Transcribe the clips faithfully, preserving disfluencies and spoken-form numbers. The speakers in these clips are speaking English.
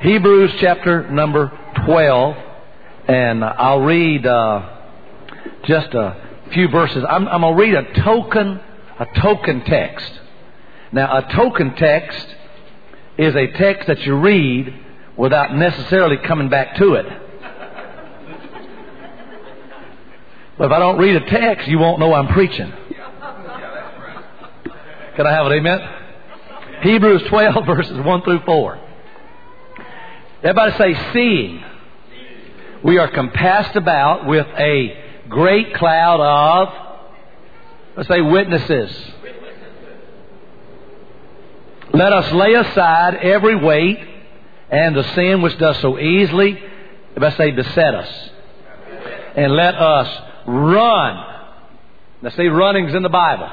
Hebrews chapter number twelve, and I'll read uh, just a few verses. I'm, I'm going to read a token, a token text. Now, a token text is a text that you read without necessarily coming back to it. But if I don't read a text, you won't know I'm preaching. Can I have it? Amen? Hebrews twelve, verses one through four. Everybody say, seeing. We are compassed about with a great cloud of, let's say, witnesses. Let us lay aside every weight and the sin which does so easily, let's say, beset us. And let us run. Let's say running's in the Bible.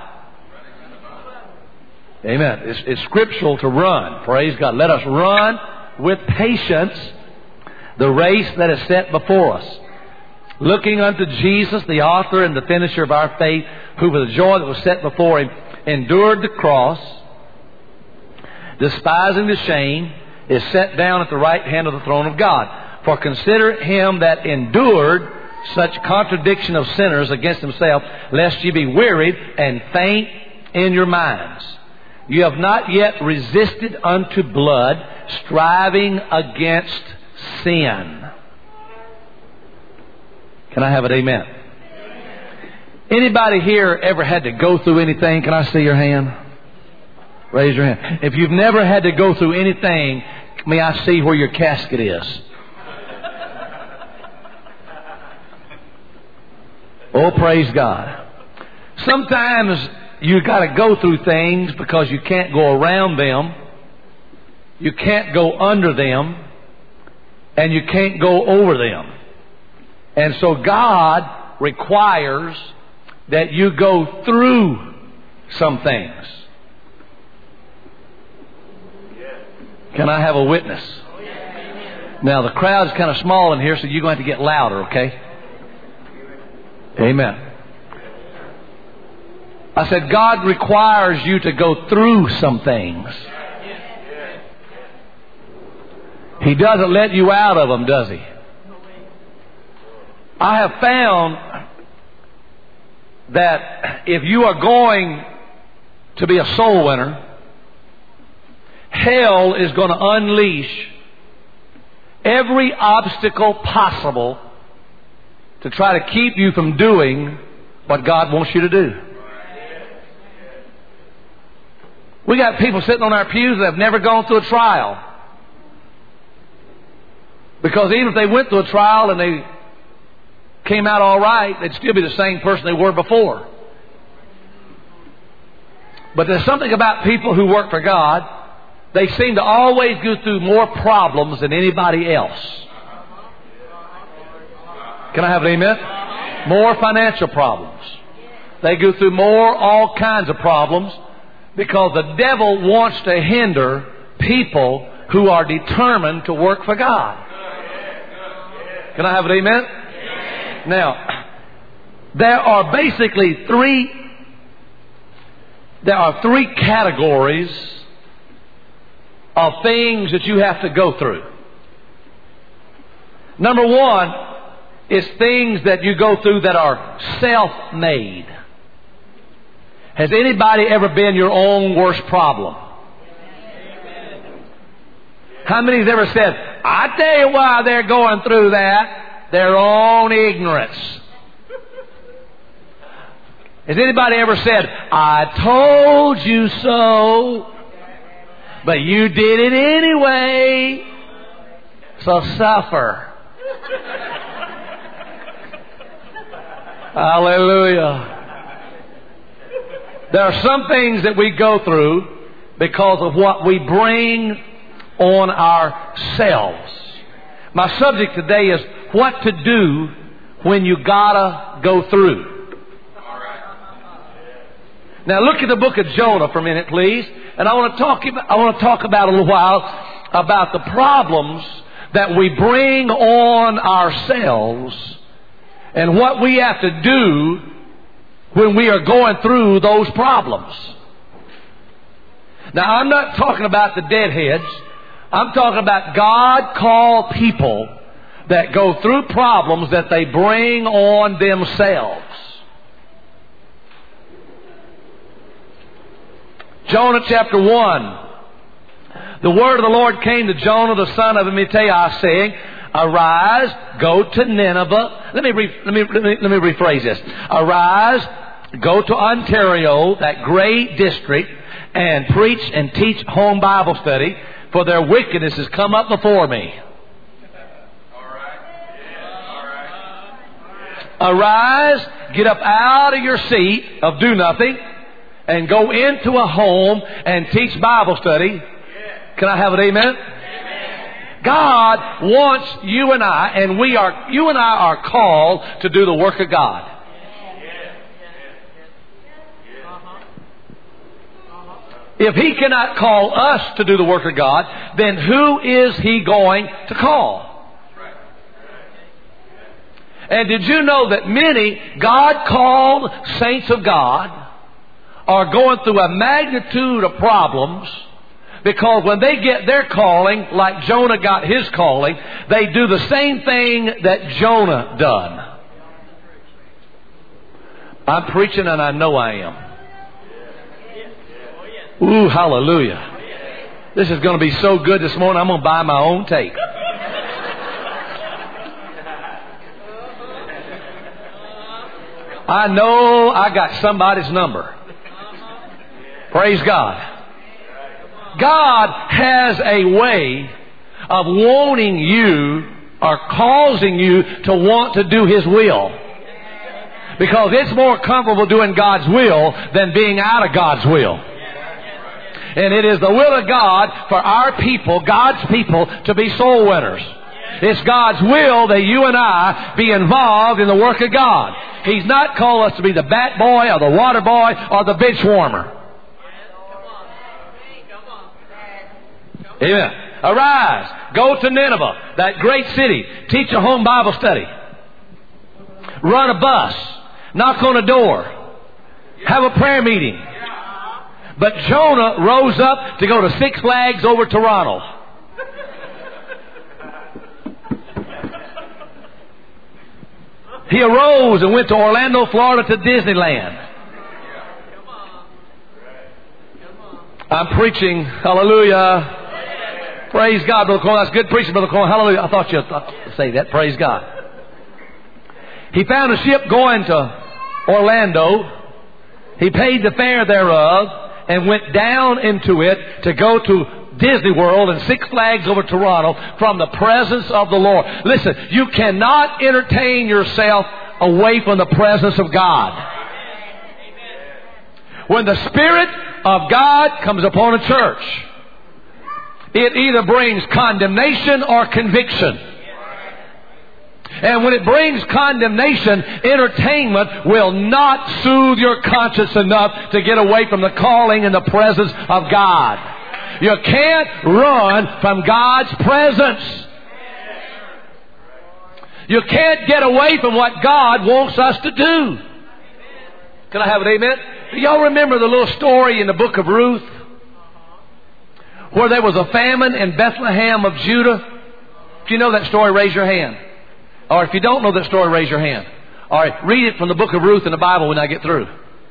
Amen. It's, it's scriptural to run. Praise God. Let us run with patience the race that is set before us, looking unto Jesus, the author and the finisher of our faith, who for the joy that was set before him endured the cross, despising the shame, is set down at the right hand of the throne of God. For consider him that endured such contradiction of sinners against himself, lest ye be wearied and faint in your minds. You have not yet resisted unto blood, striving against sin. Can I have it? Amen. Anybody here ever had to go through anything? Can I see your hand? Raise your hand. If you've never had to go through anything, may I see where your casket is? Oh, praise God. Sometimes you got to go through things because you can't go around them. You can't go under them. And you can't go over them. And so God requires that you go through some things. Can I have a witness? Now, the crowd's kind of small in here, so you're going to have to get louder, okay? Amen. I said, God requires you to go through some things. He doesn't let you out of them, does He? I have found that if you are going to be a soul winner, hell is going to unleash every obstacle possible to try to keep you from doing what God wants you to do. We got people sitting on our pews that have never gone through a trial. Because even if they went through a trial and they came out all right, they'd still be the same person they were before. But there's something about people who work for God. They seem to always go through more problems than anybody else. Can I have an amen? More financial problems. They go through more all kinds of problems because the devil wants to hinder people who are determined to work for God. Can I have an amen? Now, there are basically three, there are three categories of things that you have to go through. Number one is things that you go through that are self-made. Has anybody ever been your own worst problem? How many has ever said, I tell you why they're going through that? Their own ignorance. Has anybody ever said, I told you so, but you did it anyway, so suffer. Hallelujah. There are some things that we go through because of what we bring on ourselves. My subject today is what to do when you gotta go through. Now look at the book of Jonah for a minute, please. And I want to talk, I want to talk about a little while about the problems that we bring on ourselves and what we have to do when we are going through those problems. Now, I'm not talking about the deadheads. I'm talking about God-called people that go through problems that they bring on themselves. Jonah chapter one. The word of the Lord came to Jonah, the son of Amittai, saying, Arise, go to Nineveh. Let me, re, let, me, let, me, let me rephrase this. Arise, go to Ontario, that great district, and preach and teach home Bible study, for their wickedness has come up before me. Arise, get up out of your seat of do nothing, and go into a home and teach Bible study. Can I have an amen? Amen? God wants you and I, and we are, you and I are called to do the work of God. If He cannot call us to do the work of God, then who is He going to call? And did you know that many God-called saints of God are going through a magnitude of problems because when they get their calling, like Jonah got his calling, they do the same thing that Jonah done. I'm preaching and I know I am. Ooh, hallelujah. This is going to be so good this morning, I'm going to buy my own tape. I know I got somebody's number. Praise God. God has a way of wanting you or causing you to want to do His will. Because it's more comfortable doing God's will than being out of God's will. And it is the will of God for our people, God's people, to be soul winners. It's God's will that you and I be involved in the work of God. He's not called us to be the bat boy or the water boy or the bench warmer. Amen. Arise. Go to Nineveh, that great city. Teach a home Bible study. Run a bus. Knock on a door. Have a prayer meeting. But Jonah rose up to go to Six Flags over Toronto. He arose and went to Orlando, Florida to Disneyland. I'm preaching. Hallelujah. Praise God, Brother Cole. That's good preaching, Brother Cole. Hallelujah. I thought you'd say that. Praise God. He found a ship going to Orlando. He paid the fare thereof and went down into it to go to Disney World and Six Flags over Toronto from the presence of the Lord. Listen, you cannot entertain yourself away from the presence of God. When the Spirit of God comes upon a church, it either brings condemnation or conviction. And when it brings condemnation, entertainment will not soothe your conscience enough to get away from the calling and the presence of God. You can't run from God's presence. You can't get away from what God wants us to do. Can I have an amen? Do y'all remember the little story in the book of Ruth where there was a famine in Bethlehem of Judah? If you know that story, raise your hand. Or if you don't know that story, raise your hand. All right, read it from the book of Ruth in the Bible when I get through.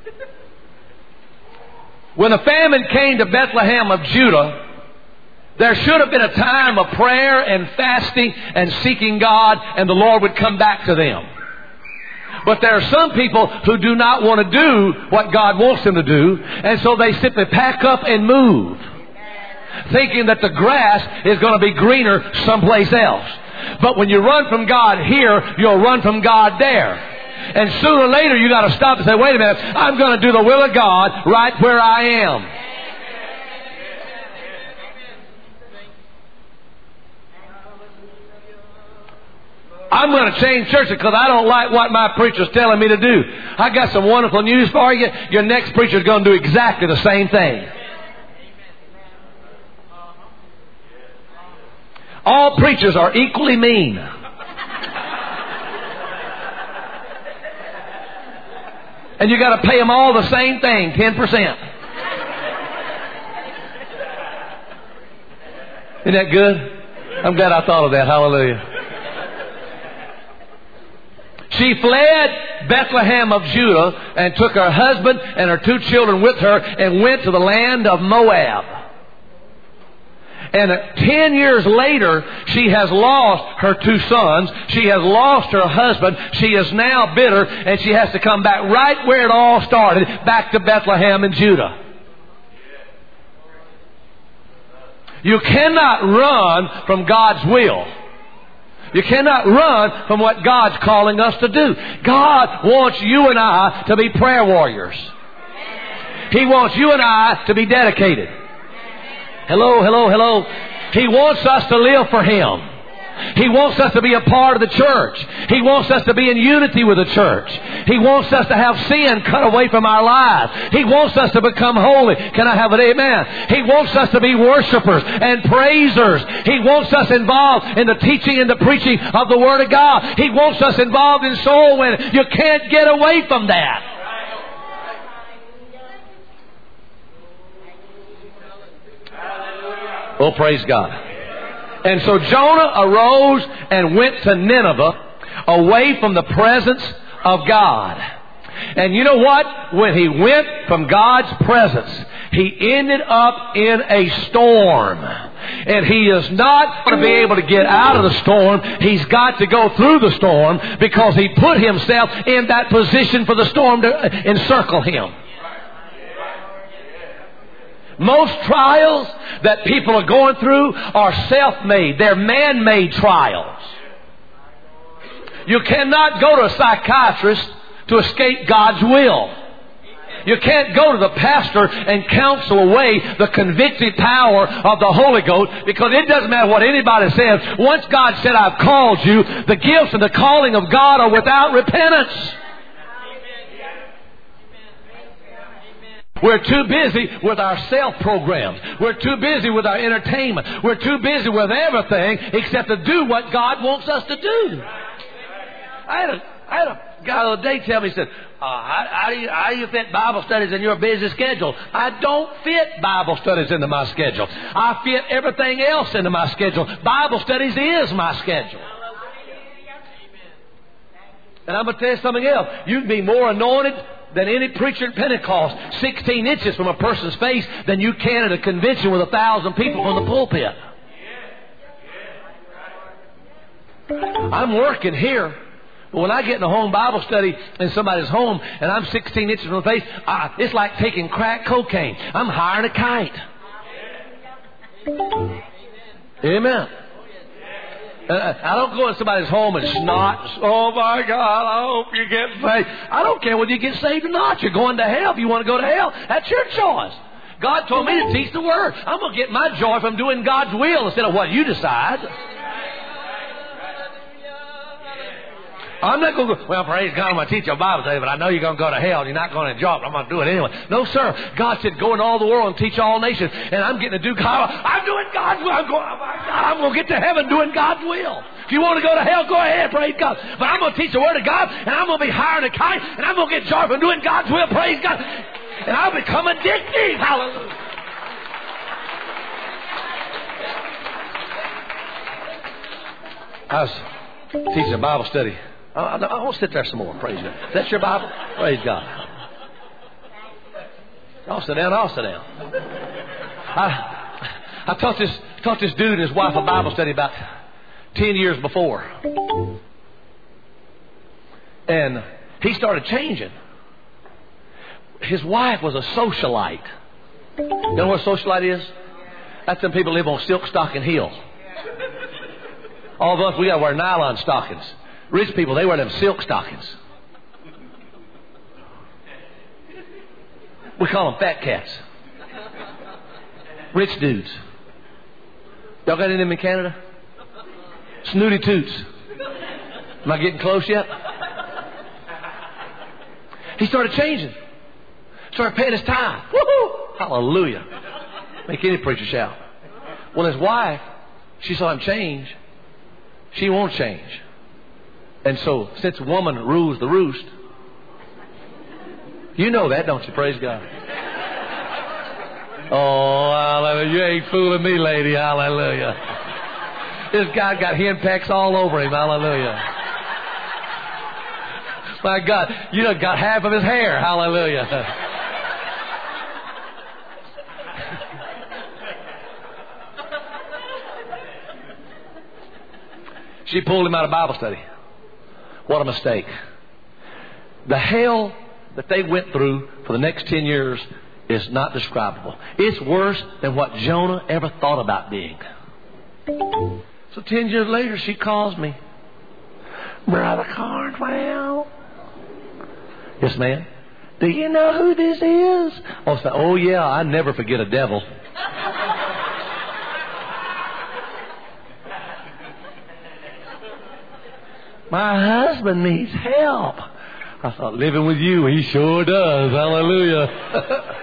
When the famine came to Bethlehem of Judah, there should have been a time of prayer and fasting and seeking God, and the Lord would come back to them. But there are some people who do not want to do what God wants them to do, and so they simply pack up and move, thinking that the grass is going to be greener someplace else. But when you run from God here, you'll run from God there. And sooner or later you got to stop and say, wait a minute, I'm going to do the will of God right where I am. I'm going to change churches because I don't like what my preacher's telling me to do. I got some wonderful news for you. Your next preacher's going to do exactly the same thing. All preachers are equally mean. And you got to pay them all the same thing, ten percent. Isn't that good? I'm glad I thought of that. Hallelujah. She fled Bethlehem of Judah and took her husband and her two children with her and went to the land of Moab. And ten years later, she has lost her two sons. She has lost her husband. She is now bitter, and she has to come back right where it all started, back to Bethlehem in Judah. You cannot run from God's will. You cannot run from what God's calling us to do. God wants you and I to be prayer warriors. He wants you and I to be dedicated. Hello, hello, hello. He wants us to live for Him. He wants us to be a part of the church. He wants us to be in unity with the church. He wants us to have sin cut away from our lives. He wants us to become holy. Can I have an amen? He wants us to be worshipers and praisers. He wants us involved in the teaching and the preaching of the Word of God. He wants us involved in soul winning. You can't get away from that. Oh, praise God. And so Jonah arose and went to Nineveh away from the presence of God. And you know what? When he went from God's presence, he ended up in a storm. And he is not going to be able to get out of the storm. He's got to go through the storm because he put himself in that position for the storm to encircle him. Most trials that people are going through are self-made. They're man-made trials. You cannot go to a psychiatrist to escape God's will. You can't go to the pastor and counsel away the convicting power of the Holy Ghost, because it doesn't matter what anybody says. Once God said, I've called you, the gifts and the calling of God are without repentance. We're too busy with our self-programs. We're too busy with our entertainment. We're too busy with everything except to do what God wants us to do. I had a, I had a guy the other day tell me, he said, uh, how, how, do you, how do you fit Bible studies in your busy schedule? I don't fit Bible studies into my schedule. I fit everything else into my schedule. Bible studies is my schedule. And I'm going to tell you something else. You can be more anointed than any preacher at Pentecost, sixteen inches from a person's face, than you can at a convention with a thousand people from the pulpit. I'm working here, but when I get in a home Bible study in somebody's home and I'm sixteen inches from the face, I, it's like taking crack cocaine. I'm hiring a kite. Amen. I don't go in somebody's home and snot. Oh my God, I hope you get saved. I don't care whether you get saved or not. You're going to hell. If you want to go to hell, that's your choice. God told me to teach the Word. I'm going to get my joy from doing God's will instead of what you decide. I'm not going to go, well, praise God, I'm going to teach you a Bible study, but I know you're going to go to hell and you're not going to enjoy it. I'm going to do it anyway. No, sir. God said, go into all the world and teach all nations. And I'm getting to do God. I'm doing God's will. I'm going, oh my God, I'm going to get to heaven doing God's will. If you want to go to hell, go ahead, praise God. But I'm going to teach the Word of God, and I'm going to be hiring a kite, and I'm going to get joy from doing God's will, praise God. And I'll become addicted. Hallelujah. I was teaching a Bible study. I, I, I want to sit there some more. Praise God. Is that your Bible? Praise God. I'll sit down. I'll sit down. I, I taught this taught this dude and his wife a Bible study about ten years before, and he started changing. His wife was a socialite. You know what a socialite is? That's them people live on Silk Stocking Hill. All of us, we got to wear nylon stockings. Rich people, they wear them silk stockings. We call them fat cats. Rich dudes. Y'all got any of them in Canada? Snooty toots. Am I getting close yet? He started changing. Started paying his tithe. Woohoo! Hallelujah. Make any preacher shout. Well, his wife, she saw him change. She won't change. And so, since woman rules the roost, you know that, don't you? Praise God. Oh, hallelujah. You ain't fooling me, lady. Hallelujah. This guy got henpecks all over him. Hallelujah. My God, you done got half of his hair. Hallelujah. She pulled him out of Bible study. What a mistake. The hell that they went through for the next ten years is not describable. It's worse than what Jonah ever thought about being. So ten years later, she calls me. Brother Cornwell. Yes, ma'am. Do you know who this is? Oh, so, oh yeah, I never forget a devil. My husband needs help. I thought, living with you, he sure does. Hallelujah.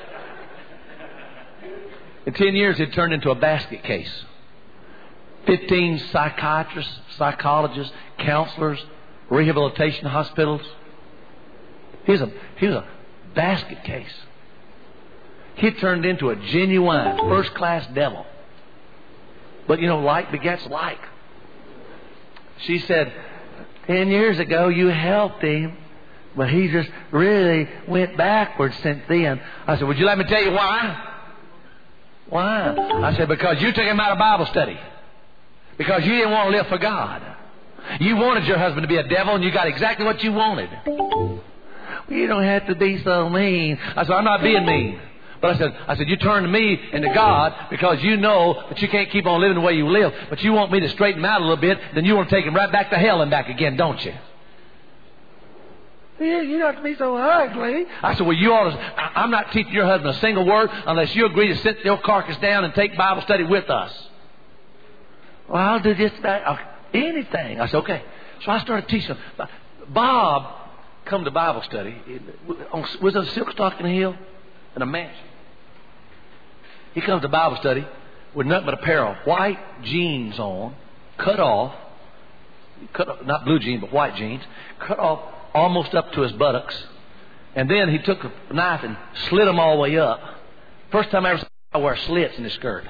In ten years, it turned into a basket case. Fifteen psychiatrists, psychologists, counselors, rehabilitation hospitals. He was a, he was a basket case. He turned into a genuine, first-class devil. But, you know, like begets like. She said, ten years ago, you helped him, but he just really went backwards since then. I said, would you let me tell you why? Why? I said, because you took him out of Bible study. Because you didn't want to live for God. You wanted your husband to be a devil, and you got exactly what you wanted. You don't have to be so mean. I said, I'm not being mean. But I said, I said, you turn me into God because you know that you can't keep on living the way you live. But you want me to straighten him out a little bit, then you want to take him right back to hell and back again, don't you? Yeah, you don't have to be so ugly. I said, well, you ought to. I'm not teaching your husband a single word unless you agree to sit your carcass down and take Bible study with us. Well, I'll do just that. Uh, anything. I said, okay. So I started teaching him. Bob come to Bible study. Was it a silk stock in the hill? In a mansion. He comes to Bible study with nothing but a pair of white jeans on, cut off, cut, not blue jeans, but white jeans, cut off almost up to his buttocks. And then he took a knife and slit them all the way up. First time I ever saw him wear slits in his skirt.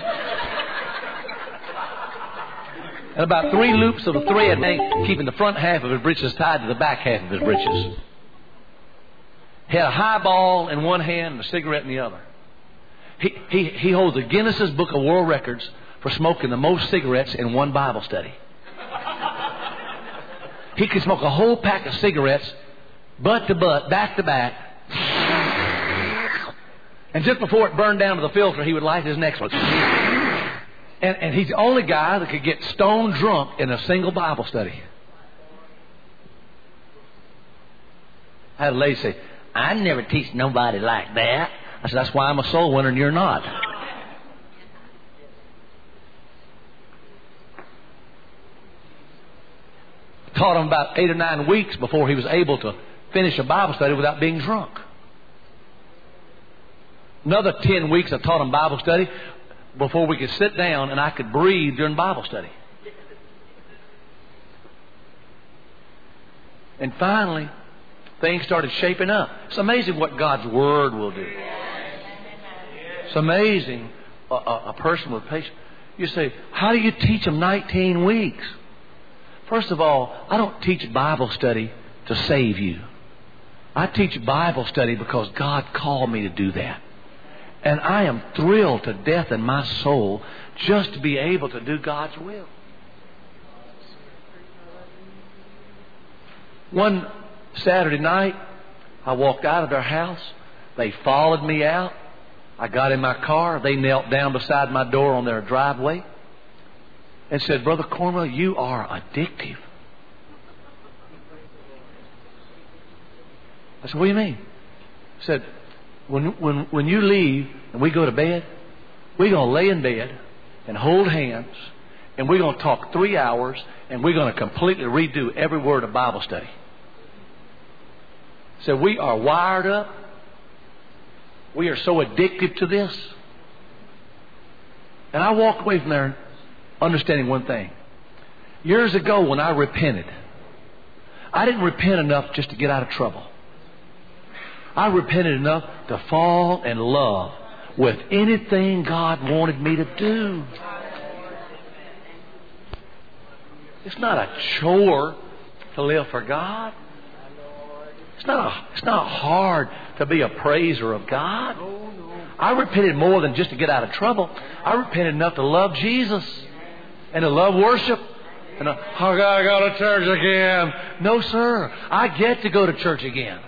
And about three loops of the thread, keeping the front half of his breeches tied to the back half of his breeches. He had a highball in one hand and a cigarette in the other. He, he, he holds the Guinness Book of World Records for smoking the most cigarettes in one Bible study. He could smoke a whole pack of cigarettes, butt to butt, back to back. And just before it burned down to the filter, he would light his next one. And, and he's the only guy that could get stone drunk in a single Bible study. I had a lady say, I never teach nobody like that. I said, that's why I'm a soul winner and you're not. Taught him about eight or nine weeks before he was able to finish a Bible study without being drunk. Another ten weeks I taught him Bible study before we could sit down and I could breathe during Bible study. And finally, things started shaping up. It's amazing what God's Word will do. It's amazing a, a, a person with patience. You say, how do you teach them nineteen weeks? First of all, I don't teach Bible study to save you. I teach Bible study because God called me to do that. And I am thrilled to death in my soul just to be able to do God's will. One Saturday night, I walked out of their house. They followed me out. I got in my car. They knelt down beside my door on their driveway and said, Brother Cornwell, you are addictive. I said, what do you mean? I said, when, when, when you leave and we go to bed, we're going to lay in bed and hold hands and we're going to talk three hours and we're going to completely redo every word of Bible study. So we are wired up. We are so addicted to this. And I walked away from there understanding one thing. Years ago when I repented, I didn't repent enough just to get out of trouble. I repented enough to fall in love with anything God wanted me to do. It's not a chore to live for God. It's not, a, it's not hard to be a praiser of God. I repented more than just to get out of trouble. I repented enough to love Jesus and to love worship. And, uh, oh, God, I go to church again. No, sir. I get to go to church again.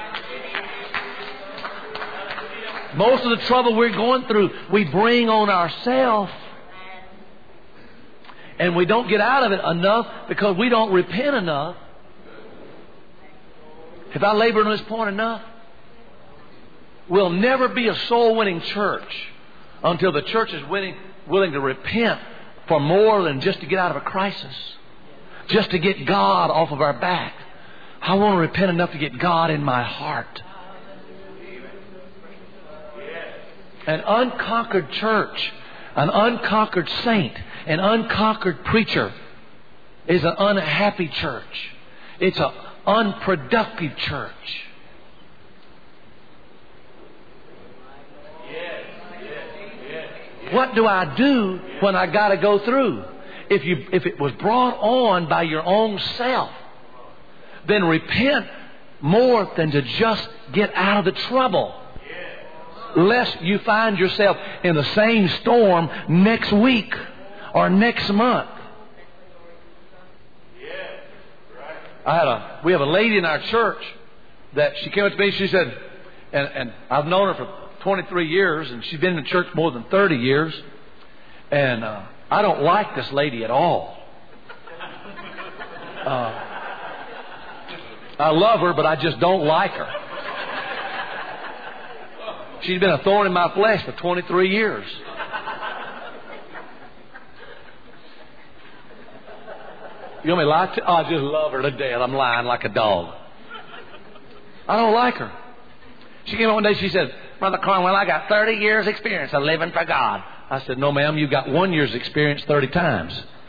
Most of the trouble we're going through, we bring on ourselves. And we don't get out of it enough because we don't repent enough. Have I labored on this point enough? We'll never be a soul-winning church until the church is willing, willing to repent for more than just to get out of a crisis. Just to get God off of our back. I want to repent enough to get God in my heart. An unconquered church, an unconquered saint, an unconquered preacher is an unhappy church. It's an unproductive church. What do I do when I got to go through? If you, if it was brought on by your own self, then repent more than to just get out of the trouble. Lest you find yourself in the same storm next week or next month. I had a, we have a lady in our church that she came up to me. She said, and, and I've known her for twenty-three years, and she's been in the church more than thirty years. And uh, I don't like this lady at all. Uh, I love her, but I just don't like her. She's been a thorn in my flesh for twenty-three years. You want me to lie to? Oh, I just love her to death. I'm lying like a dog. I don't like her. She came up one day, she said, Brother Cornwell, I got thirty years experience of living for God. I said, no, ma'am, you got one year's experience thirty times.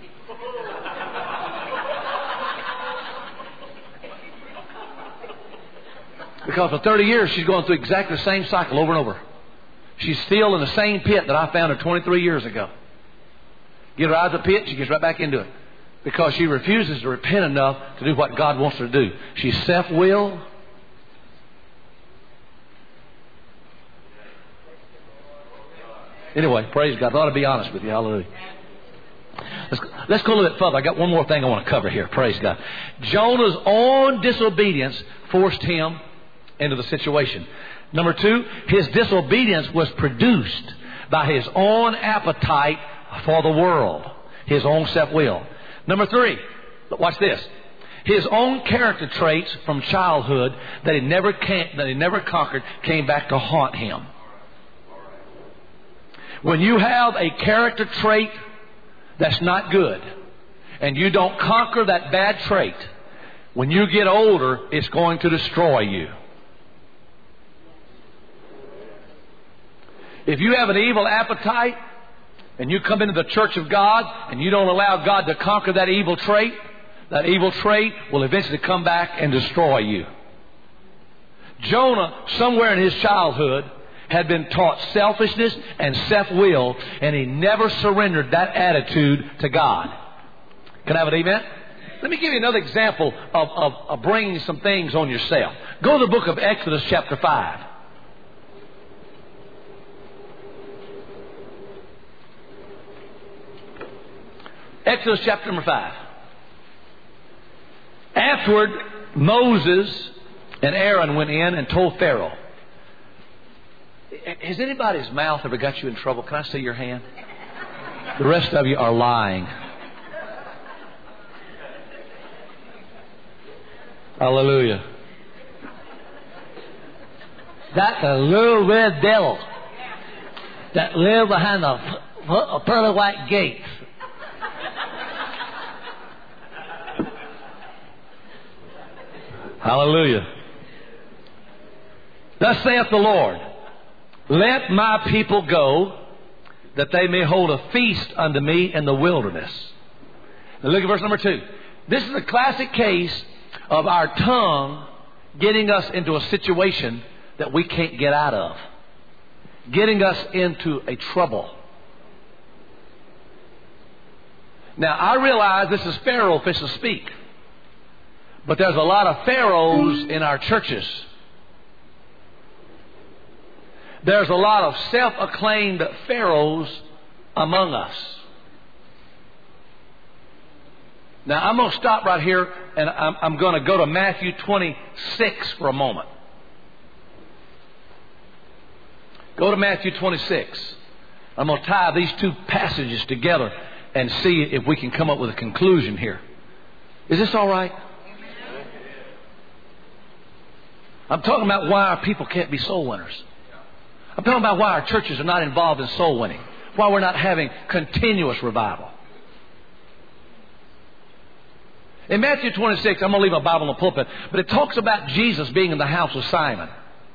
Because for thirty years, she's going through exactly the same cycle over and over. She's still in the same pit that I found her twenty-three years ago. Get her out of the pit, she gets right back into it. Because she refuses to repent enough to do what God wants her to do. She's self-willed. Anyway, praise God. I ought to be honest with you. Hallelujah. Let's, let's go a little bit further. I got one more thing I want to cover here. Praise God. Jonah's own disobedience forced him into the situation. Number two, his disobedience was produced by his own appetite for the world. His own self-will. Number three, watch this. His own character traits from childhood that he never can, that he never conquered came back to haunt him. When you have a character trait that's not good, and you don't conquer that bad trait, when you get older, it's going to destroy you. If you have an evil appetite, and you come into the church of God, and you don't allow God to conquer that evil trait, that evil trait will eventually come back and destroy you. Jonah, somewhere in his childhood, had been taught selfishness and self-will, and he never surrendered that attitude to God. Can I have an amen? Let me give you another example of, of, of bringing some things on yourself. Go to the book of Exodus chapter five. Exodus chapter number five. Afterward, Moses and Aaron went in and told Pharaoh. Has anybody's mouth ever got you in trouble? Can I see your hand? The rest of you are lying. Hallelujah. That's a little red devil that live behind the pearly white gates. Hallelujah. Thus saith the Lord, let my people go, that they may hold a feast unto me in the wilderness. Now look at verse number two. This is a classic case of our tongue getting us into a situation that we can't get out of. getting us into a trouble. Now, I realize this is Pharaoh official speak, but there's a lot of pharaohs in our churches. There's a lot of self-acclaimed pharaohs among us. Now, I'm going to stop right here, and I'm, I'm going to go to Matthew twenty-six for a moment. Go to Matthew twenty-six. I'm going to tie these two passages together and see if we can come up with a conclusion here. Is this all right? I'm talking about why our people can't be soul winners. I'm talking about why our churches are not involved in soul winning. Why we're not having continuous revival. In Matthew twenty-six, I'm going to leave my Bible in the pulpit, but it talks about Jesus being in the house of Simon.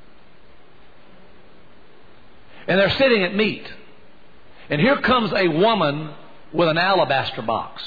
And they're sitting at meat. And here comes a woman with an alabaster box.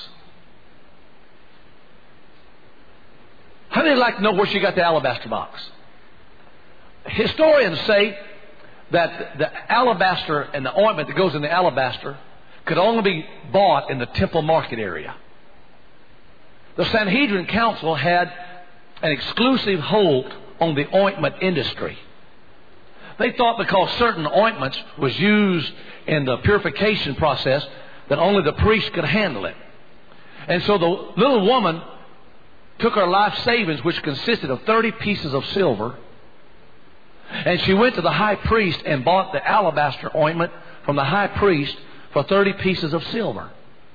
How many would like to know where she got the alabaster box? Historians say that the alabaster and the ointment that goes in the alabaster could only be bought in the temple market area. The Sanhedrin Council had an exclusive hold on the ointment industry. They thought because certain ointments was used in the purification process that only the priest could handle it. And so the little woman took her life savings, which consisted of thirty pieces of silver, and she went to the high priest and bought the alabaster ointment from the high priest for thirty pieces of silver.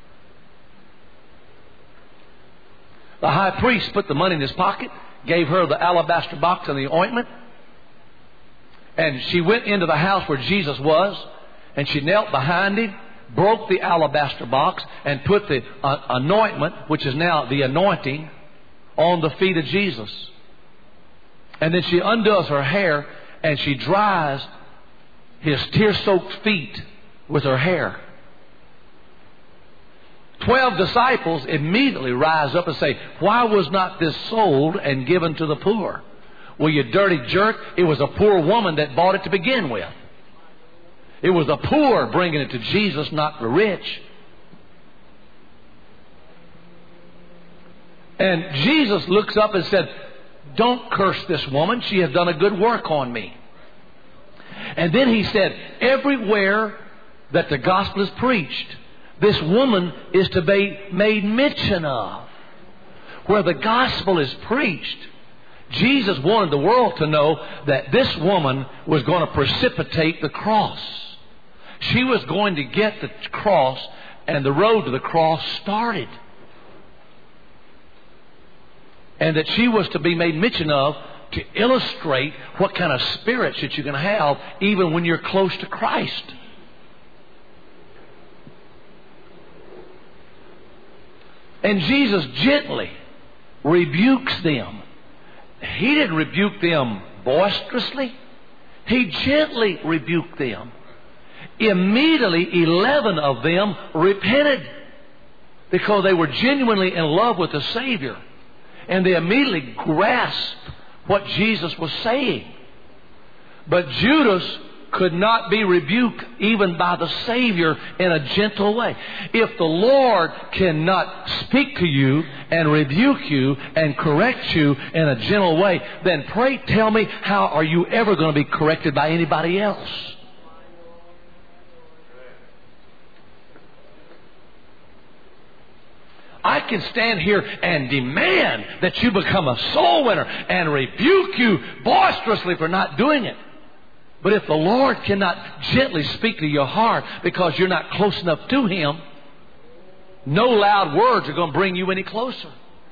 The high priest put the money in his pocket, gave her the alabaster box and the ointment, and she went into the house where Jesus was, and she knelt behind him, broke the alabaster box, and put the uh, anointment, which is now the anointing, on the feet of Jesus. And then she undoes her hair, and she dries his tear-soaked feet with her hair. Twelve disciples immediately rise up and say, "Why was not this sold and given to the poor?" Well, you dirty jerk, it was a poor woman that bought it to begin with. It was the poor bringing it to Jesus, not the rich. And Jesus looks up and said, "Don't curse this woman. She has done a good work on me." And then he said, everywhere that the gospel is preached, this woman is to be made mention of. Where the gospel is preached, Jesus wanted the world to know that this woman was going to precipitate the cross. She was going to get the cross, and the road to the cross started. And that she was to be made mention of to illustrate what kind of spirits that you're going to have even when you're close to Christ. And Jesus gently rebukes them. He didn't rebuke them boisterously. He gently rebuked them. Immediately, eleven of them repented because they were genuinely in love with the Savior. And they immediately grasped what Jesus was saying. But Judas could not be rebuked even by the Savior in a gentle way. If the Lord cannot speak to you and rebuke you and correct you in a gentle way, then pray tell me, how are you ever going to be corrected by anybody else? I can stand here and demand that you become a soul winner and rebuke you boisterously for not doing it. But if the Lord cannot gently speak to your heart because you're not close enough to Him, no loud words are going to bring you any closer.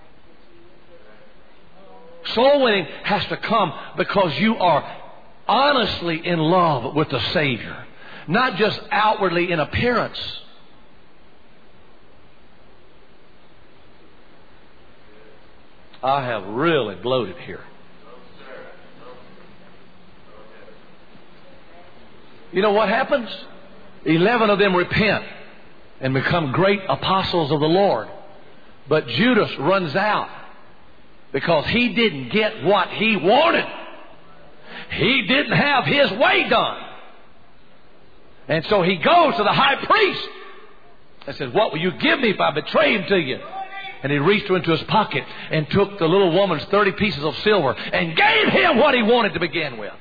Soul winning has to come because you are honestly in love with the Savior, not just outwardly in appearance. I have really bloated here. You know what happens? Eleven of them repent and become great apostles of the Lord. But Judas runs out because he didn't get what he wanted. He didn't have his way done. And so he goes to the high priest and says, what will you give me if I betray him to you? And he reached into his pocket and took the little woman's thirty pieces of silver and gave him what he wanted to begin with.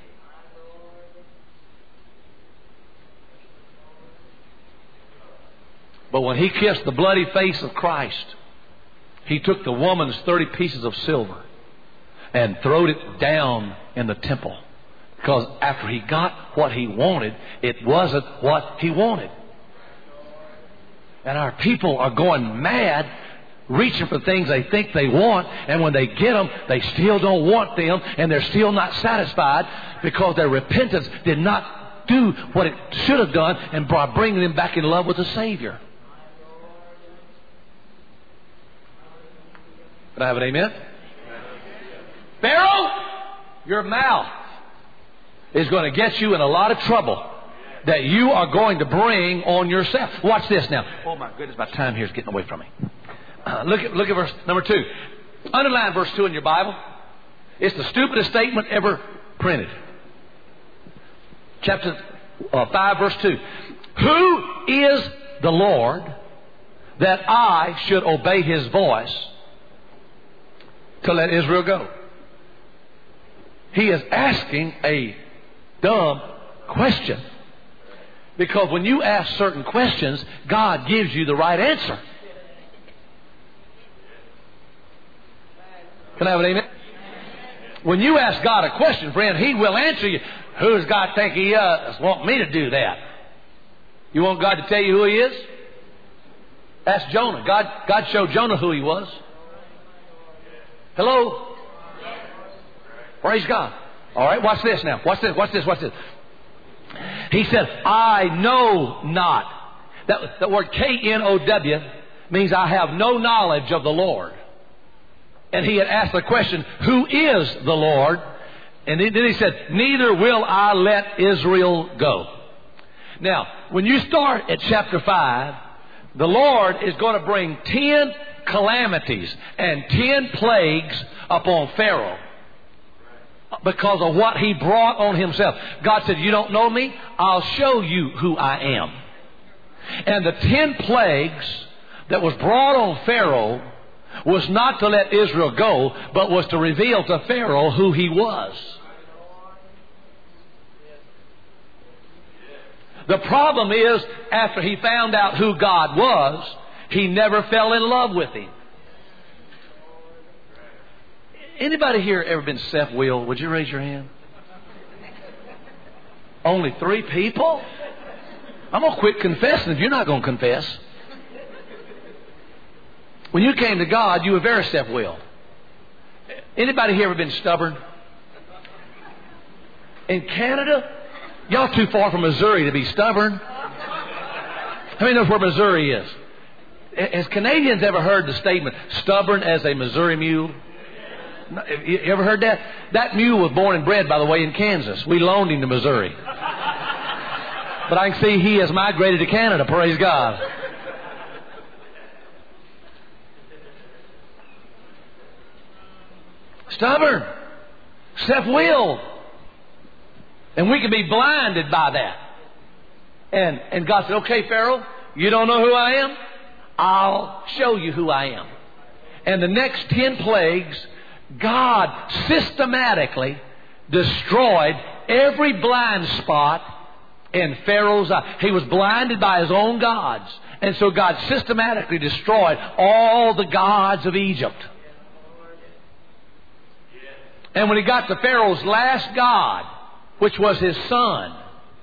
But when he kissed the bloody face of Christ, he took the woman's thirty pieces of silver and throwed it down in the temple. Because after he got what he wanted, it wasn't what he wanted. And our people are going mad, reaching for things they think they want, and when they get them, they still don't want them, and they're still not satisfied because their repentance did not do what it should have done and brought bringing them back in love with the Savior. Can I have an amen? Pharaoh, your mouth is going to get you in a lot of trouble that you are going to bring on yourself. Watch this now. Oh my goodness, my time here is getting away from me. Uh, look at look at verse number two. Underline verse two in your Bible. It's the stupidest statement ever printed. Chapter uh, five, verse two. Who is the Lord that I should obey His voice to let Israel go? He is asking a dumb question. Because when you ask certain questions, God gives you the right answer. Can I have an amen? When you ask God a question, friend, He will answer you. Who does God think He is? Want me to do that? You want God to tell you who He is? Ask Jonah. God, God showed Jonah who He was. Hello? Praise God. All right, watch this now. Watch this, watch this, watch this. He said, I know not. That, that word K N O W means I have no knowledge of the Lord. And he had asked the question, who is the Lord? And then he said, neither will I let Israel go. Now, when you start at chapter five, the Lord is going to bring ten calamities and ten plagues upon Pharaoh because of what he brought on himself. God said, you don't know me? I'll show you who I am. And the ten plagues that was brought on Pharaoh was not to let Israel go, but was to reveal to Pharaoh who he was. The problem is, after he found out who God was, he never fell in love with Him. Anybody here ever been self-willed? Would you raise your hand? Only three people? I'm going to quit confessing if you're not going to confess. When you came to God, you were very self-willed. Anybody here ever been stubborn? In Canada, y'all too far from Missouri to be stubborn. How many knows where Missouri is? Has Canadians ever heard the statement, stubborn as a Missouri mule? You ever heard that? That mule was born and bred, by the way, in Kansas. We loaned him to Missouri. But I can see he has migrated to Canada, praise God. Stubborn. Self-willed. And we can be blinded by that. And, and God said, okay, Pharaoh, you don't know who I am? I'll show you who I am. And the next ten plagues, God systematically destroyed every blind spot in Pharaoh's eye. He was blinded by his own gods. And so God systematically destroyed all the gods of Egypt. And when he got to Pharaoh's last god, which was his son,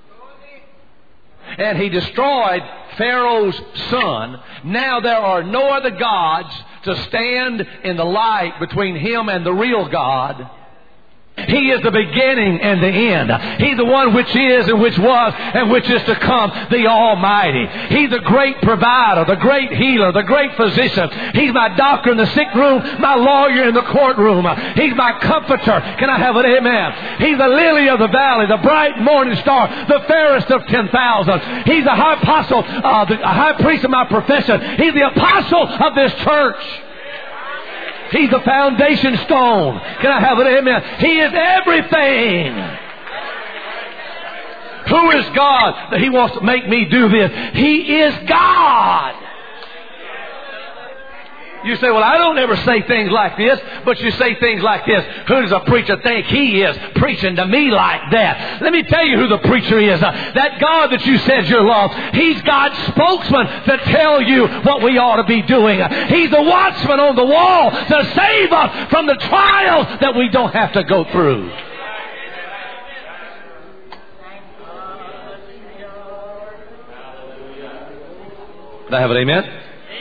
and he destroyed Pharaoh's son, now there are no other gods to stand in the light between him and the real God. He is the beginning and the end. He's the one which is and which was and which is to come, the Almighty. He's the great provider, the great healer, the great physician. He's my doctor in the sick room, my lawyer in the courtroom. He's my comforter. Can I have an amen? He's the lily of the valley, the bright morning star, the fairest of ten thousand. He's the high apostle, uh, the high priest of my profession. He's the apostle of this church. He's the foundation stone. Can I have an amen? He is everything. Who is God that He wants to make me do this? He is God. You say, well, I don't ever say things like this, but you say things like this. Who does a preacher think he is preaching to me like that? Let me tell you who the preacher is. Uh, that God that you said you love, He's God's spokesman to tell you what we ought to be doing. Uh, he's the watchman on the wall to save us from the trials that we don't have to go through. Can I have an amen?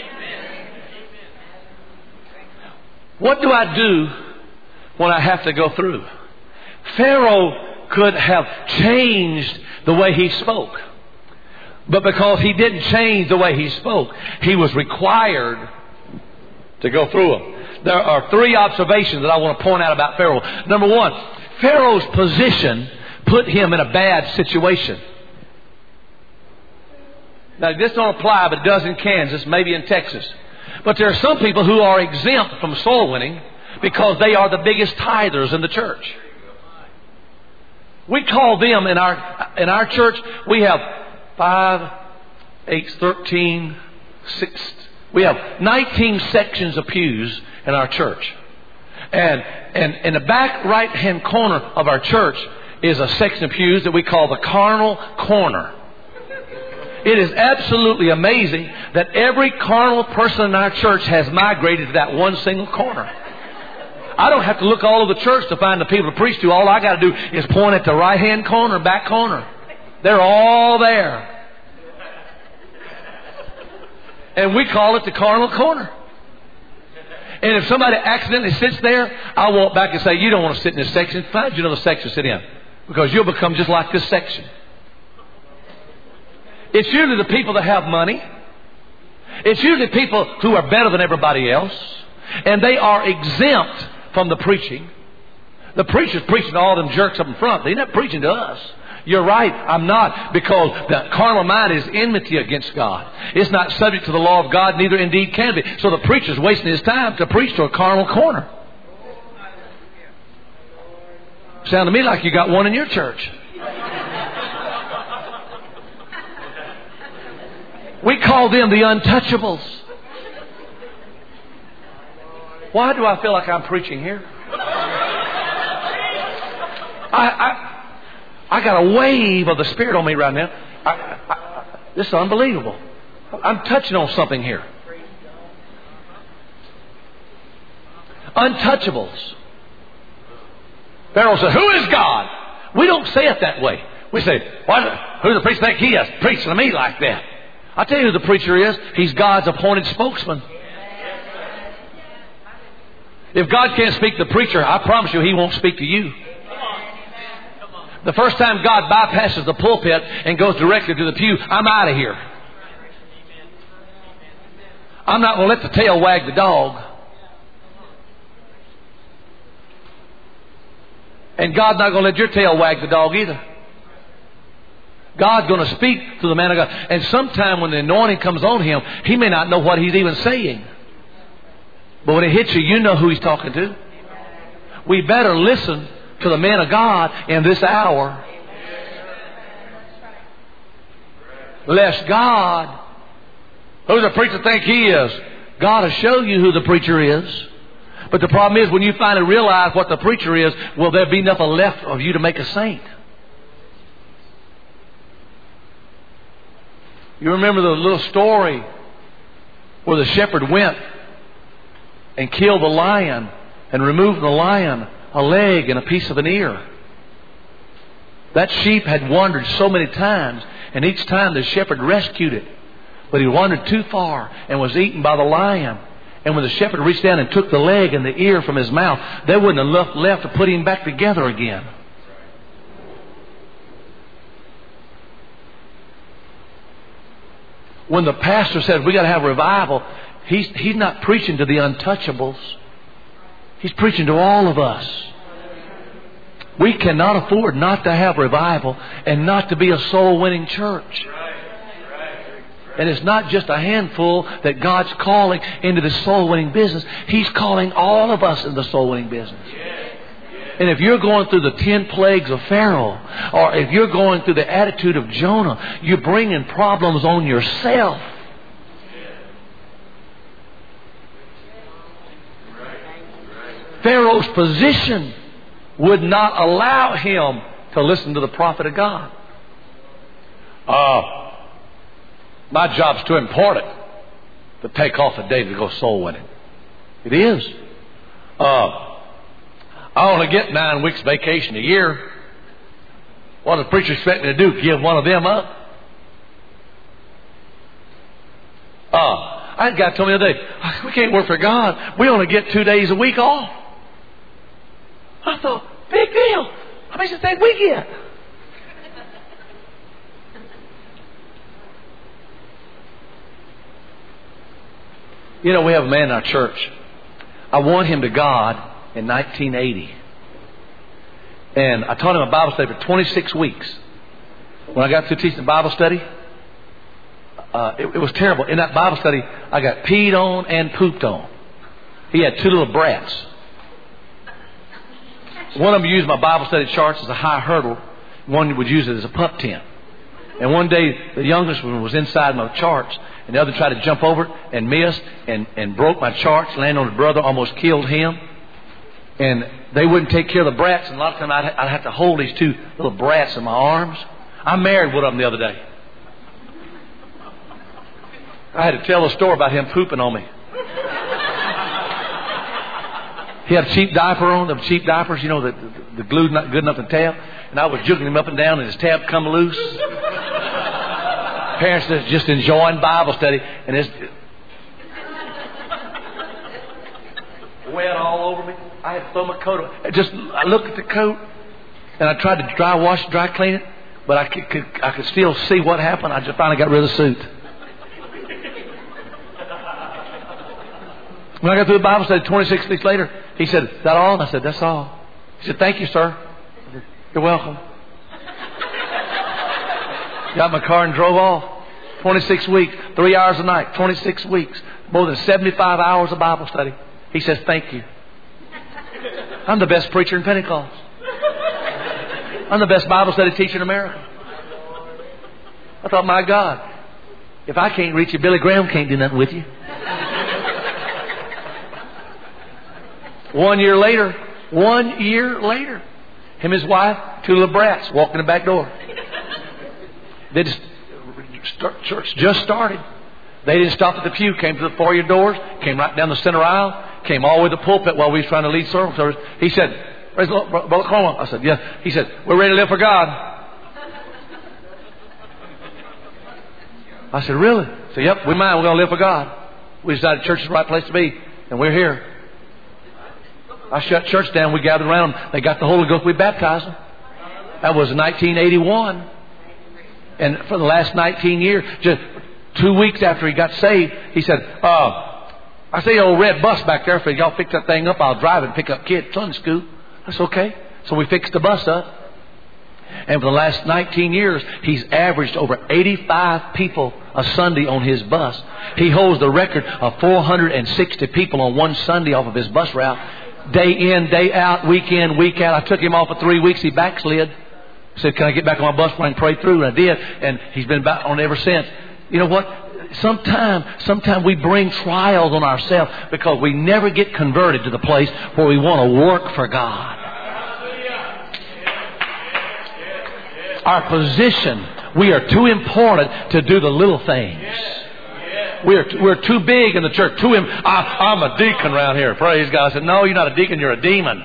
What do I do when I have to go through? Pharaoh could have changed the way he spoke. But because he didn't change the way he spoke, he was required to go through them. There are three observations that I want to point out about Pharaoh. Number one, Pharaoh's position put him in a bad situation. Now, this don't apply, but it does in Kansas, maybe in Texas. But there are some people who are exempt from soul winning because they are the biggest tithers in the church. We call them in our in our church, we have five, eight, thirteen, six. We have nineteen sections of pews in our church. And, and in the back right-hand corner of our church is a section of pews that we call the carnal corner. It is absolutely amazing that every carnal person in our church has migrated to that one single corner. I don't have to look all over the church to find the people to preach to. All I got to do is point at the right-hand corner, back corner. They're all there. And we call it the carnal corner. And if somebody accidentally sits there, I walk back and say, you don't want to sit in this section. Find you another section to sit in. Because you'll become just like this section. It's usually the people that have money. It's usually people who are better than everybody else. And they are exempt from the preaching. The preacher's preaching to all them jerks up in front. They're not preaching to us. You're right, I'm not. Because the carnal mind is enmity against God. It's not subject to the law of God, neither indeed can be. So the preacher's wasting his time to preach to a carnal corner. Sound to me like you got one in your church. We call them the untouchables. Why do I feel like I'm preaching here? I, I, I got a wave of the Spirit on me right now. I, I, this is unbelievable. I'm touching on something here. Untouchables. Pharaoh said, who is God? We don't say it that way. We say, what, who does the preacher think he is? Preaching to me like that. I'll tell you who the preacher is. He's God's appointed spokesman. If God can't speak to the preacher, I promise you He won't speak to you. The first time God bypasses the pulpit and goes directly to the pew, I'm out of here. I'm not going to let the tail wag the dog. And God's not going to let your tail wag the dog either. God's going to speak to the man of God. And sometime when the anointing comes on him, he may not know what he's even saying. But when it hits you, you know who He's talking to. We better listen to the man of God in this hour. Lest God, who does the preacher think he is? God will show you who the preacher is. But the problem is when you finally realize what the preacher is, will there be nothing left of you to make a saint? You remember the little story where the shepherd went and killed the lion and removed from the lion a leg and a piece of an ear. That sheep had wandered so many times, and each time the shepherd rescued it. But he wandered too far and was eaten by the lion. And when the shepherd reached down and took the leg and the ear from his mouth, there wasn't enough left to put him back together again. When the pastor said we got to have revival, he's, he's not preaching to the untouchables. He's preaching to all of us. We cannot afford not to have revival and not to be a soul-winning church. And it's not just a handful that God's calling into the soul-winning business. He's calling all of us into the soul-winning business. And if you're going through the ten plagues of Pharaoh, or if you're going through the attitude of Jonah, you're bringing problems on yourself. Pharaoh's position would not allow him to listen to the prophet of God. Uh, my job's too important to take off a day to go soul winning. It is. Uh, I only get nine weeks vacation a year. What does the preacher expect me to do? Give one of them up? Uh, I had a guy tell me the other day, we can't work for God. We only get two days a week off. I thought, big deal. How much does that we get? You know, we have a man in our church. I won him to God in nineteen eighty. And I taught him a Bible study for twenty-six weeks. When I got through teaching Bible study, uh, it, it was terrible. In that Bible study, I got peed on and pooped on. He had two little brats. One of them used my Bible study charts as a high hurdle. One would use it as a pup tent. And one day, the youngest one was inside my charts, and the other tried to jump over it and missed and, and broke my charts, landed on his brother, almost killed him. And they wouldn't take care of the brats, and a lot of times I'd, I'd have to hold these two little brats in my arms. I married one of them the other day. I had to tell a story about him pooping on me. He had a cheap diaper on, the cheap diapers, you know, the, the, the glue's not good enough to tab. And I was juggling him up and down, and his tab come loose. Parents are just enjoying Bible study, and it's wet all over me. I had to throw my coat on. Just I looked at the coat, and I tried to dry wash, dry clean it, but I could, could I could still see what happened. I just finally got rid of the suit. When I got through the Bible study, twenty-six weeks later, he said, "Is that all?" And I said, "That's all." He said, "Thank you, sir." I said, "You're welcome." Got my car and drove off. twenty-six weeks, three hours a night, twenty-six weeks, more than seventy-five hours of Bible study. He says, "Thank you." I'm the best preacher in Pentecost. I'm the best Bible study teacher in America. I thought, my God, if I can't reach you, Billy Graham can't do nothing with you. One year later, one year later, him and his wife, two little brats, walking the back door. They just, start, church just started. They didn't stop at the pew, came to the foyer doors, came right down the center aisle, came all the way to the pulpit while we was trying to lead service. He said, "Praise the Lord, Brother Coleman." I said, "Yeah." He said, "We're ready to live for God." I said, "Really?" He said, "Yep, we mind. We're going to live for God. We decided church is the right place to be, and we're here." I shut church down. We gathered around them. They got the Holy Ghost. We baptized them. That was nineteen eighty-one. And for the last nineteen years, just two weeks after he got saved, he said, uh, "I see the old red bus back there. If y'all fix that thing up, I'll drive it and pick up kids Sunday school." That's okay. So we fixed the bus up. And for the last nineteen years, he's averaged over eighty-five people a Sunday on his bus. He holds the record of four hundred sixty people on one Sunday off of his bus route. Day in, day out, week in, week out. I took him off for three weeks. He backslid. Said, "Can I get back on my bus so I can pray through?" And I did. And he's been back on ever since. You know what? Sometimes, sometimes we bring trials on ourselves because we never get converted to the place where we want to work for God. Our position, we are too important to do the little things. We're, we're too big in the church. Too Im- I, I'm a deacon around here. Praise God. I said, "No, you're not a deacon. You're a demon."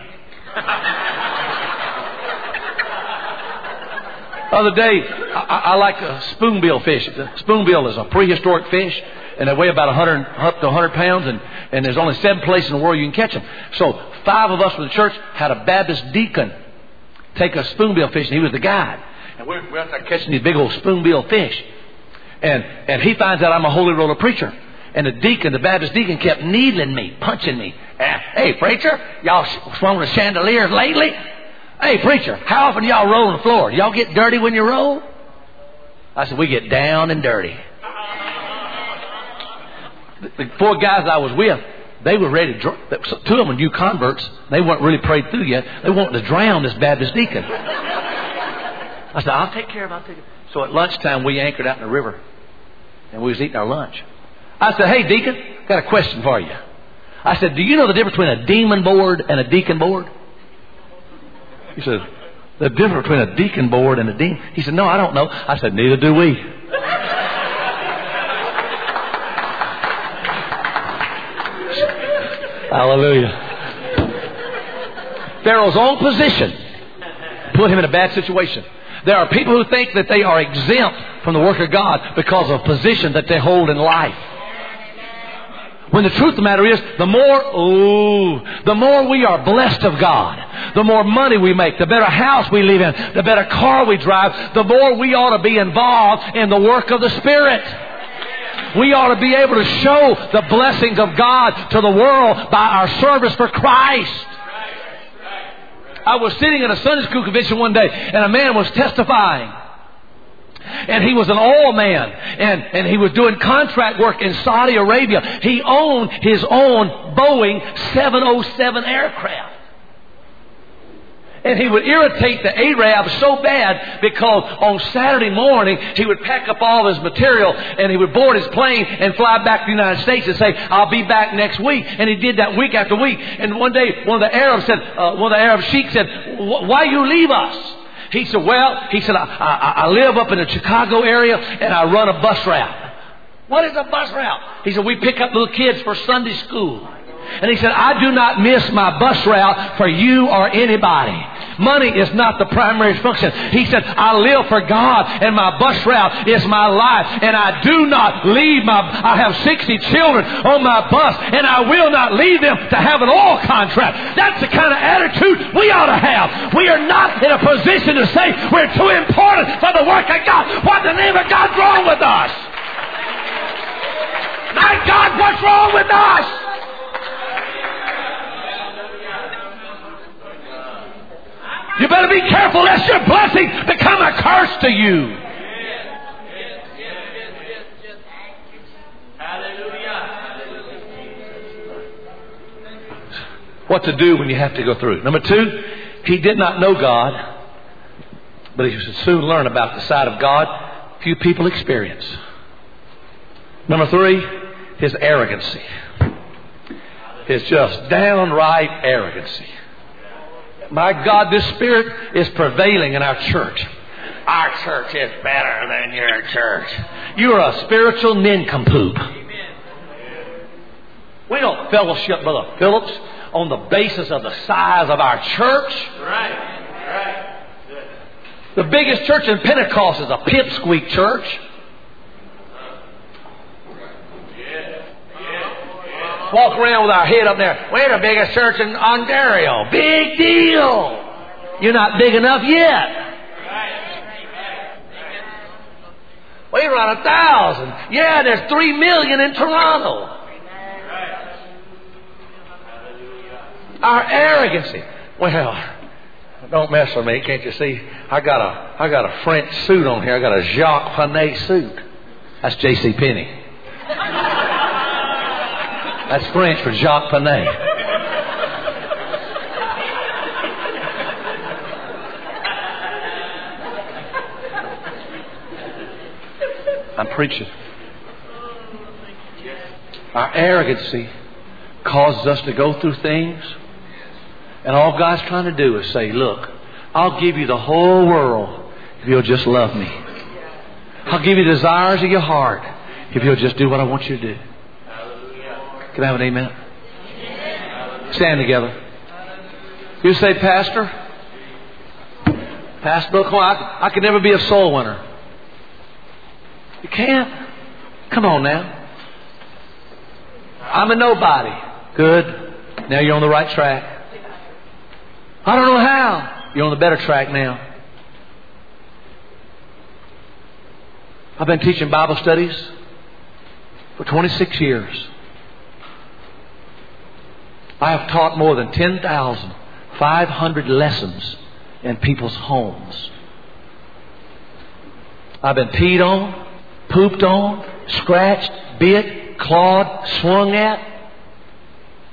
The other day, I, I like a spoonbill fish. The spoonbill is a prehistoric fish, and they weigh about one hundred, up to one hundred pounds, and, and there's only seven places in the world you can catch them. So five of us from the church had a Baptist deacon take a spoonbill fish, and he was the guide. And we're, we're out there catching these big old spoonbill fish. And and he finds out I'm a holy roller preacher. And the deacon, the Baptist deacon, kept needling me, punching me. Uh, "Hey, preacher, y'all swung the chandeliers lately? Hey, preacher, how often y'all roll on the floor? Y'all get dirty when you roll?" I said, "We get down and dirty." The, the four guys I was with, They were ready to drown. Two of them were new converts. They weren't really prayed through yet. They wanted to drown this Baptist deacon. I said, I'll take care of it. I'll take it. So at lunchtime, we anchored out in the river. And we was eating our lunch. I said, hey, deacon, got a question for you. I said, do you know the difference between a demon board and a deacon board? He said, the difference between a deacon board and a demon? He said, no, I don't know. I said, neither do we. Hallelujah. Pharaoh's own position put him in a bad situation. There are people who think that they are exempt from the work of God because of a position that they hold in life. When the truth of the matter is, the more, ooh, the more we are blessed of God, the more money we make, the better house we live in, the better car we drive, the more we ought to be involved in the work of the Spirit. We ought to be able to show the blessings of God to the world by our service for Christ. I was sitting at a Sunday school convention one day, and a man was testifying. And he was an oil man, and, and he was doing contract work in Saudi Arabia. He owned his own Boeing seven oh seven aircraft. And he would irritate the Arabs so bad because on Saturday morning he would pack up all his material and he would board his plane and fly back to the United States and say, I'll be back next week. And he did that week after week. And one day one of the Arabs said, uh, one of the Arab sheiks said, why you leave us? He said, well, he said, I, I, I live up in the Chicago area and I run a bus route. What is a bus route? He said, we pick up little kids for Sunday school. And he said, I do not miss my bus route for you or anybody. Money is not the primary function. He said, I live for God and my bus route is my life. And I do not leave my, I have sixty children on my bus and I will not leave them to have an oil contract. That's the kind of attitude we ought to have. We are not in a position to say we're too important for the work of God. What in the name of God's wrong with us? My God, what's wrong with us? You better be careful lest your blessing become a curse to you. What to do when you have to go through. Number two, he did not know God, but he should soon learn about the side of God few people experience. Number three, his arrogancy. His just downright arrogancy. My God, this spirit is prevailing in our church. Our church is better than your church. You're a spiritual nincompoop. We don't fellowship, Brother Phillips, on the basis of the size of our church. Right. Right. The biggest church in Pentecost is a pipsqueak church. Walk around with our head up there. We're the biggest church in Ontario. Big deal. You're not big enough yet. We run a thousand. Yeah, there's three million in Toronto. Our arrogancy. Well, don't mess with me. Can't you see? I got a I got a French suit on here. I got a Jacques Penney suit. That's J C Penney. That's French for Jacques Penney. I'm preaching. Our arrogancy causes us to go through things, and all God's trying to do is say, look, I'll give you the whole world if you'll just love me. I'll give you the desires of your heart if you'll just do what I want you to do. Can I have an amen? Stand together. You say, Pastor, Pastor Bill, come on, I, I could never be a soul winner. You can't. Come on now. I'm a nobody. Good. Now you're on the right track. I don't know how. You're on the better track now. I've been teaching Bible studies for twenty-six years. I have taught more than ten thousand five hundred lessons in people's homes. I've been peed on, pooped on, scratched, bit, clawed, swung at.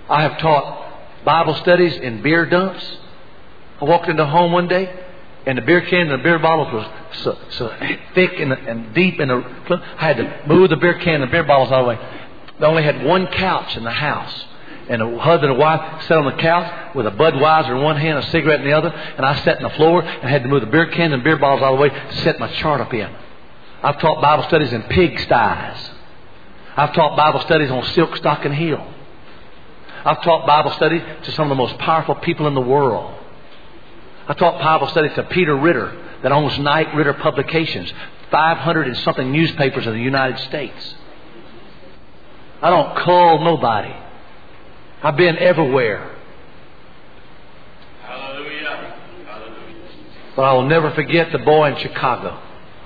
I have taught Bible studies in beer dumps. I walked into a home one day, and the beer can and the beer bottles was so, so thick and, and deep in the. I had to move the beer can and the beer bottles all the way. They only had one couch in the house, and a husband and wife sat on the couch with a Budweiser in one hand, a cigarette in the other, and I sat on the floor and had to move the beer can and beer bottles all the way to set my chart up in. I've taught Bible studies in pigsties. I've taught Bible studies on Silkstocking Hill. I've taught Bible studies to some of the most powerful people in the world. I taught Bible studies to Peter Ritter that owns Knight Ritter Publications, five hundred and something newspapers in the United States. I don't call nobody. I've been everywhere. Hallelujah. Hallelujah. But I will never forget the boy in Chicago.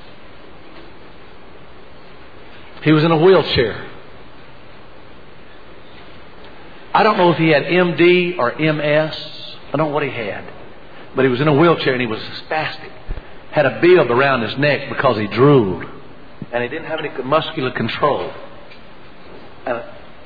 He was in a wheelchair. I don't know if he had M D or M S. I don't know what he had. But he was in a wheelchair and he was spastic. Had a bib around his neck because he drooled. And he didn't have any muscular control. And,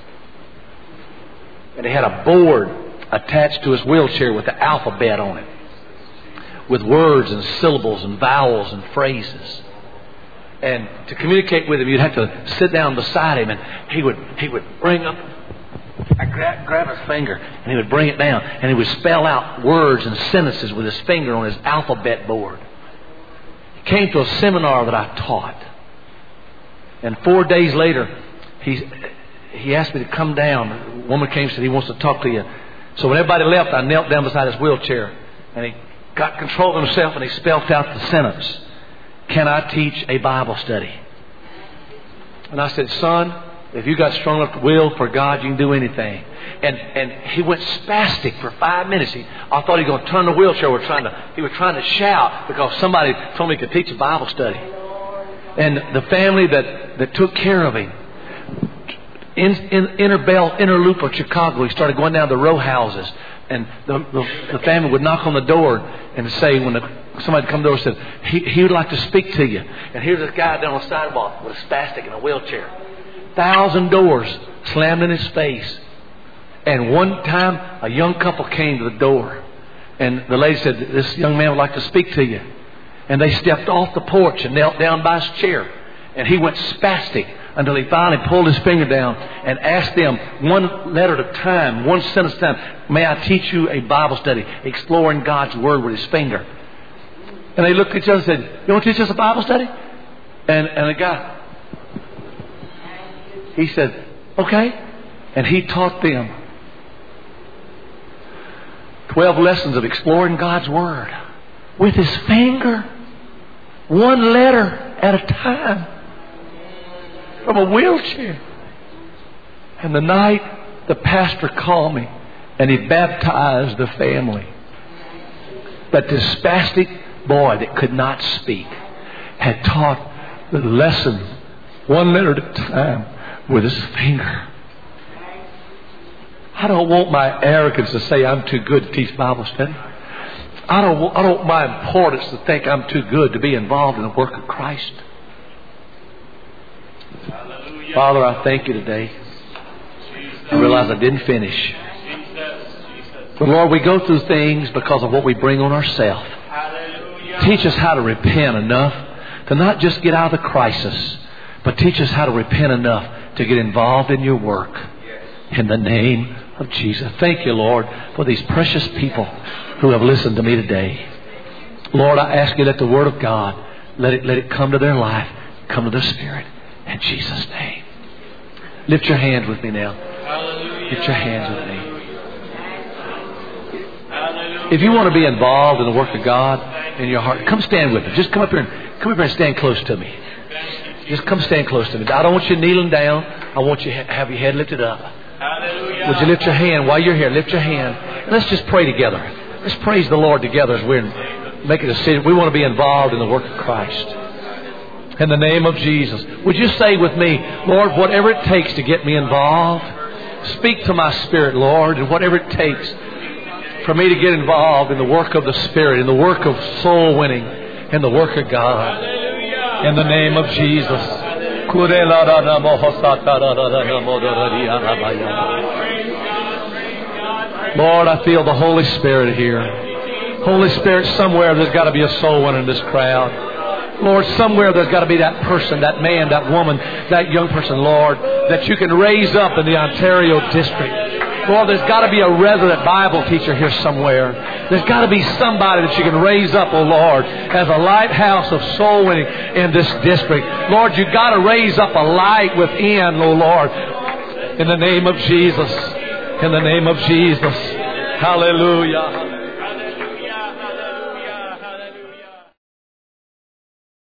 and he had a board attached to his wheelchair with the alphabet on it. With words and syllables and vowels and phrases. And to communicate with him, you'd have to sit down beside him, and he would he would bring up, I grab, grab his finger, and he would bring it down, and he would spell out words and sentences with his finger on his alphabet board. He came to a seminar that I taught, and four days later, he he asked me to come down. A woman came and said he wants to talk to you. So when everybody left, I knelt down beside his wheelchair, and he got control of himself, and he spelled out the sentence. Can I teach a Bible study? And I said, son, if you got strong enough will for God, you can do anything. And and he went spastic for five minutes. He, I thought he was going to turn the wheelchair. We're trying to, he was trying to shout because somebody told me he could teach a Bible study. And the family that, that took care of him, in, in Inner Bell, Inner Loop of Chicago, he started going down the row houses. And the, the, the family would knock on the door and say, when the, somebody would come to the door and said, he, he would like to speak to you. And here's this guy down on the sidewalk with a spastic in a wheelchair. Thousand doors slammed in his face. And one time, a young couple came to the door. And the lady said, this young man would like to speak to you. And they stepped off the porch and knelt down by his chair. And he went spastic until he finally pulled his finger down and asked them one letter at a time, one sentence at a time, may I teach you a Bible study, exploring God's Word with his finger. And they looked at each other and said, you want to teach us a Bible study? And, and the guy, he said, okay. And he taught them twelve lessons of exploring God's Word with his finger, one letter at a time. From a wheelchair. And the night the pastor called me and he baptized the family. But this spastic boy that could not speak had taught the lesson one letter at a time with his finger. I don't want my arrogance to say I'm too good to teach Bible study. I don't want, I don't want my importance to think I'm too good to be involved in the work of Christ. Hallelujah. Father, I thank you today. I realize I didn't finish. Jesus. Jesus. But Lord, we go through things because of what we bring on ourselves. Hallelujah. Teach us how to repent enough to not just get out of the crisis, but teach us how to repent enough to get involved in your work. In the name of Jesus. Thank you, Lord, for these precious people who have listened to me today. Lord, I ask you, let the Word of God, let it, let it come to their life, come to their spirit. In Jesus' name. Lift your hands with me now. Hallelujah. Lift your hands with me. Hallelujah. If you want to be involved in the work of God in your heart, come stand with me. Just come up here and come up here and stand close to me. Just come stand close to me. I don't want you kneeling down. I want you to have your head lifted up. Hallelujah. Would you lift your hand while you're here? Lift your hand. And let's just pray together. Let's praise the Lord together as we're making a decision. We want to be involved in the work of Christ. In the name of Jesus. Would you say with me, Lord, whatever it takes to get me involved, speak to my spirit, Lord, and whatever it takes for me to get involved in the work of the Spirit, in the work of soul winning, in the work of God. In the name of Jesus. Lord, I feel the Holy Spirit here. Holy Spirit, somewhere there's got to be a soul winner in this crowd. Lord, somewhere there's got to be that person, that man, that woman, that young person, Lord, that you can raise up in the Ontario district. Lord, there's got to be a resident Bible teacher here somewhere. There's got to be somebody that you can raise up, oh Lord, as a lighthouse of soul winning in this district. Lord, you've got to raise up a light within, oh Lord, in the name of Jesus. In the name of Jesus. Hallelujah.